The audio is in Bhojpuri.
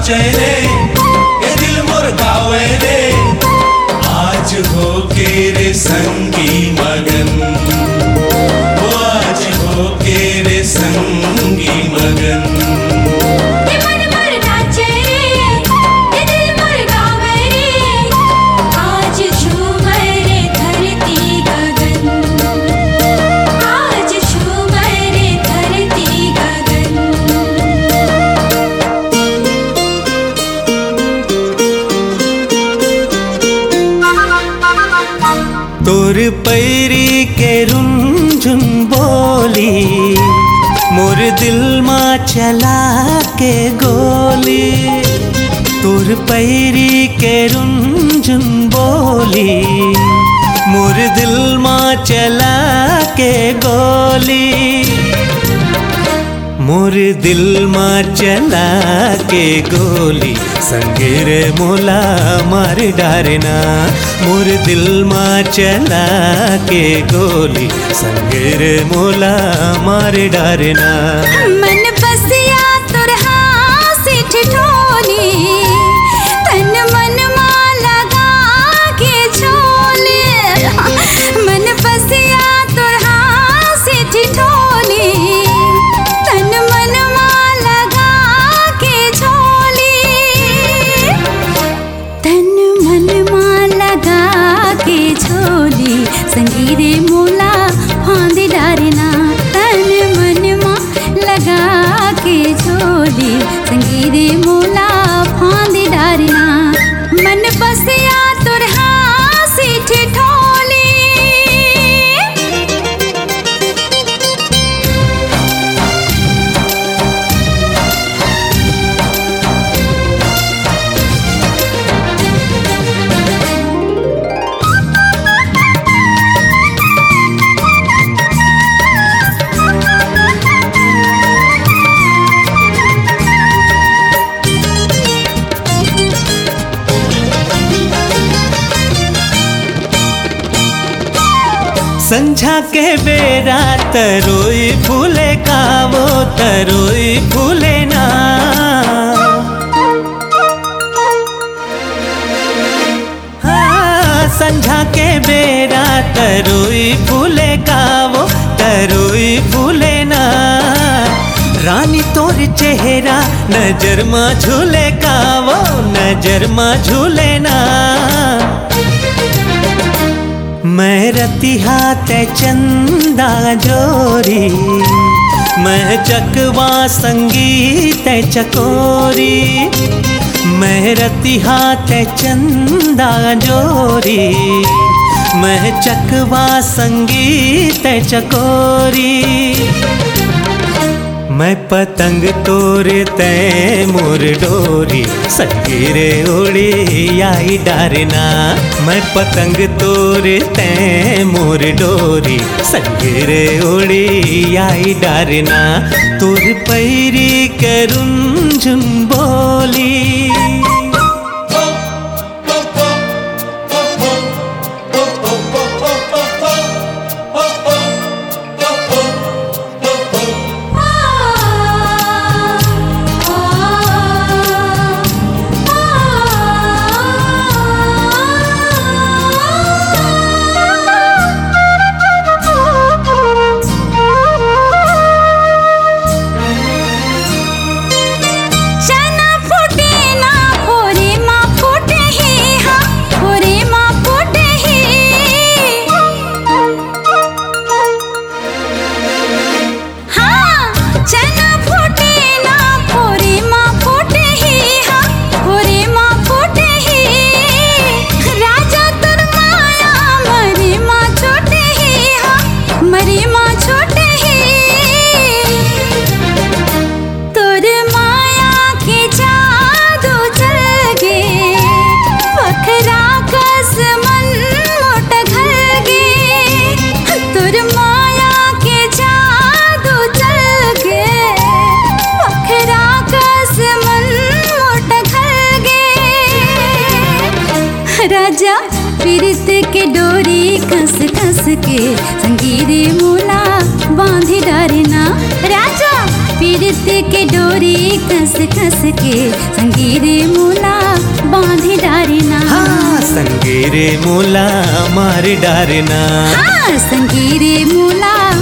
नाचे रे ये दिल मोर गावे रे आज हो के रे संगी मगन वो आज हो के रे संगी मगन तोर पैरी के रुंझुन बोली मोर दिल माँ चला के गोली तोर पैरी के रुंझुन बोली मोर दिल माँ चला के गोली मोर दिल माँ चला के गोली संगेर मोला मार डारना मोर दिल माँ चला के गोली संगेर मोला मार डारना मन बसिया तोर हासी ठिठोली तन मन माँ लगा के झोली मन बसिया तोर हासी ठिठोली तन मन माँ लगा के झोली तन मन माँ लगा के झोली संगीरे मोला फांद डारना तन मन माँ लगा के झोली संगीरे मोला फांद डारना मन बसिया तोर हासी ठिठोली संझा के बेरा तरोई फूले कावो तरोई फूले ना हाँ, संझा के बेरा तरोई फूले कावो तरोई फूले ना रानी तोर चेहरा नजर माँ झूले कावो नजर माँ झूले ना मैं रतिहा ते चंदा जोरी मैं चकवा संगीत चकोरी मैं रतिहा ते चंदा जोरी मैं चकवा संगीत चकोरी मैं पतंग तोरे तै मोर डोरी संगीरे उड़ी आई डारना मैं पतंग तोरे तै मोर डोरी संगीरे उड़ी आई डारना तोर पैरी के रुंझुन बोली राजा पीरित के डोरी खस खस के संगीरे मोला बांधे डारना राजा पीरत के डोरी कस कस के संगीरे मोला बांधे डारना। हाँ संगीरे मोला मार डारना। हाँ संगीरे मोला